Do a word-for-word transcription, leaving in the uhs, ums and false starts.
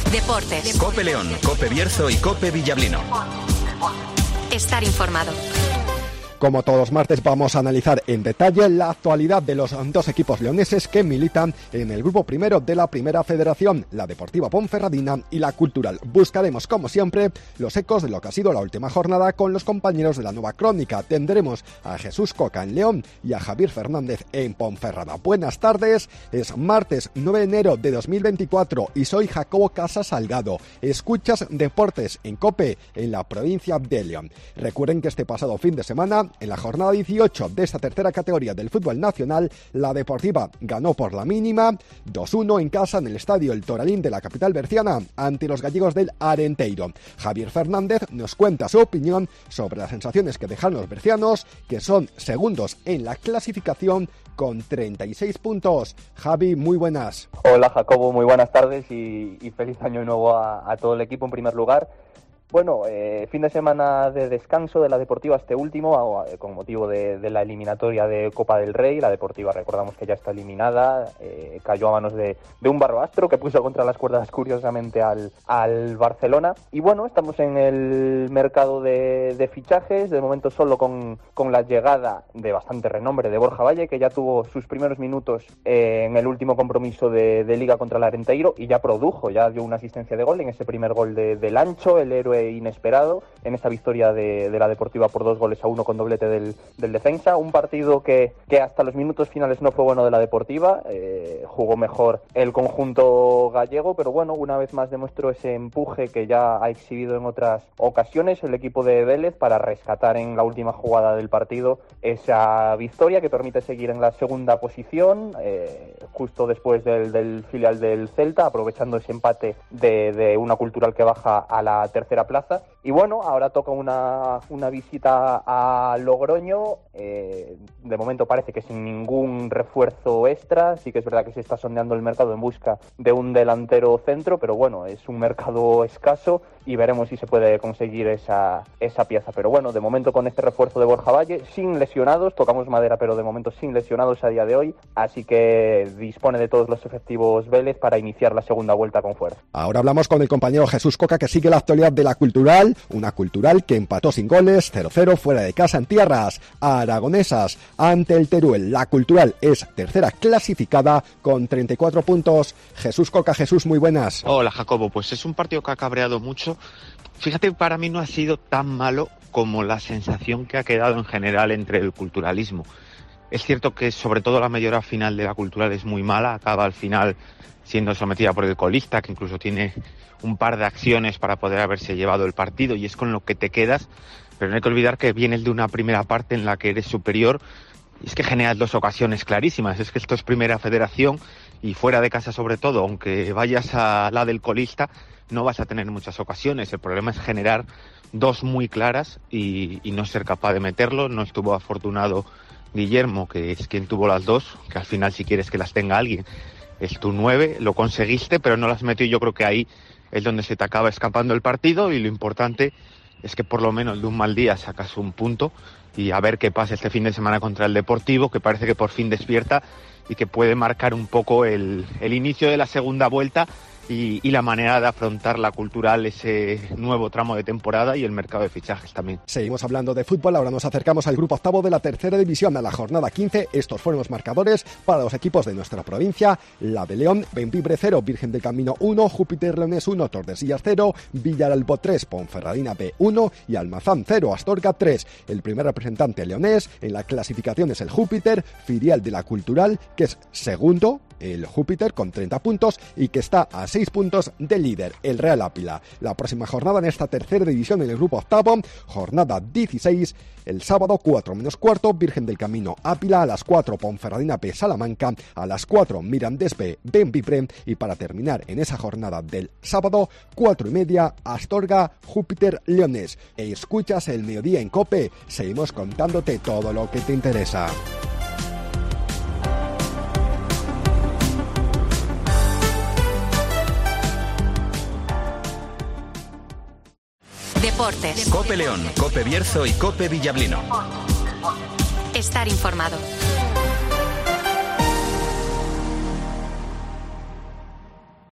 Deportes. COPE León, COPE Bierzo y COPE Villablino. Estar informado. Como todos los martes vamos a analizar en detalle la actualidad de los dos equipos leoneses que militan en el grupo primero de la Primera Federación, la Deportiva Ponferradina y la Cultural. Buscaremos, como siempre, los ecos de lo que ha sido la última jornada con los compañeros de la Nueva Crónica. Tendremos a Jesús Coca en León y a Javier Fernández en Ponferrada. Buenas tardes, es martes nueve de enero de dos mil veinticuatro y soy Jacobo Casas Salgado. Escuchas Deportes en COPE en la provincia de León. Recuerden que este pasado fin de semana, en la jornada dieciocho de esta tercera categoría del fútbol nacional, la Deportiva ganó por la mínima dos uno en casa en el estadio El Toralín de la capital berciana ante los gallegos del Arenteiro. Javier Fernández nos cuenta su opinión sobre las sensaciones que dejan los bercianos, que son segundos en la clasificación con treinta y seis puntos. Javi, muy buenas. Hola Jacobo, muy buenas tardes y, y feliz año nuevo a, a todo el equipo en primer lugar. Bueno, eh, fin de semana de descanso de la Deportiva este último, eh, con motivo de, de la eliminatoria de Copa del Rey. La Deportiva, recordamos que ya está eliminada, eh, cayó a manos de, de un Barbastro que puso contra las cuerdas curiosamente al, al Barcelona. Y bueno, estamos en el mercado de, de fichajes, de momento solo con, con la llegada de bastante renombre de Borja Valle, que ya tuvo sus primeros minutos eh, en el último compromiso de, de Liga contra el Arenteiro y ya produjo, ya dio una asistencia de gol en ese primer gol de, del Ancho, el héroe inesperado en esta victoria de, de la Deportiva por dos goles a uno con doblete del, del defensa. Un partido que, que hasta los minutos finales no fue bueno de la Deportiva, eh, jugó mejor el conjunto gallego, pero bueno, una vez más demostró ese empuje que ya ha exhibido en otras ocasiones el equipo de Vélez para rescatar en la última jugada del partido esa victoria que permite seguir en la segunda posición, eh, justo después del, del filial del Celta, aprovechando ese empate de, de una Cultural que baja a la tercera plaza. Y bueno, ahora toca una, una visita a Logroño, eh, de momento parece que sin ningún refuerzo extra. Sí que es verdad que se está sondeando el mercado en busca de un delantero centro, pero bueno, es un mercado escaso y veremos si se puede conseguir esa, esa pieza. Pero bueno, de momento con este refuerzo de Borja Valle, sin lesionados, tocamos madera, pero de momento sin lesionados a día de hoy, así que dispone de todos los efectivos Vélez para iniciar la segunda vuelta con fuerza. Ahora hablamos con el compañero Jesús Coca, que sigue la actualidad de la Cultural, una Cultural que empató sin goles, cero cero fuera de casa en tierras aragonesas ante el Teruel. La Cultural es tercera clasificada con treinta y cuatro puntos. Jesús Coca, Jesús, muy buenas. Hola Jacobo, pues es un partido que ha cabreado mucho. Fíjate que para mí no ha sido tan malo como la sensación que ha quedado en general entre el culturalismo. Es cierto que sobre todo la media hora final de la Cultural es muy mala, acaba al final siendo sometida por el colista, que incluso tiene un par de acciones para poder haberse llevado el partido y es con lo que te quedas, pero no hay que olvidar que vienes de una primera parte en la que eres superior y es que generas dos ocasiones clarísimas. Es que esto es Primera Federación y fuera de casa sobre todo, aunque vayas a la del colista, no vas a tener muchas ocasiones. El problema es generar dos muy claras y, y no ser capaz de meterlo. No estuvo afortunado Guillermo, que es quien tuvo las dos, que al final si quieres que las tenga alguien es tu nueve, lo conseguiste, pero no las metió y yo creo que ahí es donde se te acaba escapando el partido y lo importante es que por lo menos de un mal día sacas un punto y a ver qué pasa este fin de semana contra el Deportivo, que parece que por fin despierta y que puede marcar un poco el, el inicio de la segunda vuelta y, y la manera de afrontar la Cultural ese nuevo tramo de temporada y el mercado de fichajes también. Seguimos hablando de fútbol, ahora nos acercamos al grupo octavo de la tercera división, a la jornada quince. Estos fueron los marcadores para los equipos de nuestra provincia: la de León, Bembibre cero, Virgen del Camino uno, Júpiter Leones uno, Tordesillas cero, Villaralbo tres, Ponferradina B uno y Almazán cero, Astorga tres. El primer representante leonés en la clasificación es el Júpiter, filial de la Cultural, que es segundo, el Júpiter, con treinta puntos y que está a seis puntos del líder, el Real Ápila. La próxima jornada en esta tercera división en el grupo octavo, jornada dieciséis, el sábado cuatro menos cuarto, Virgen del Camino Ápila, a las cuatro Ponferradina B Salamanca, a las cuatro Mirandés B Bembibre y para terminar en esa jornada del sábado, cuatro y media, Astorga Júpiter Leones. Escuchas el mediodía en COPE, seguimos contándote todo lo que te interesa. Deportes. COPE León, COPE Bierzo y COPE Villablino. Estar informado.